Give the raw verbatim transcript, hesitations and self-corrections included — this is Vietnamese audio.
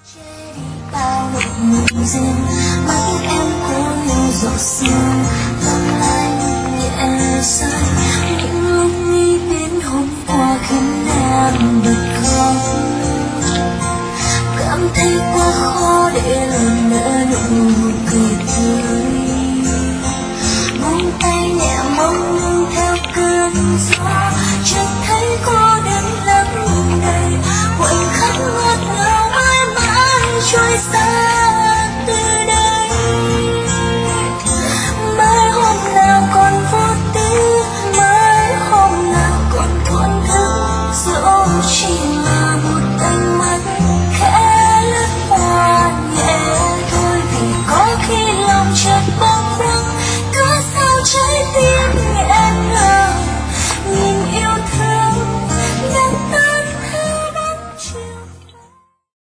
Bao nụ mùi rên mắt em cố lưu giọt sương tâm anh nhẹ say những lúc nghĩ đến hôm qua khiến em bật khóc.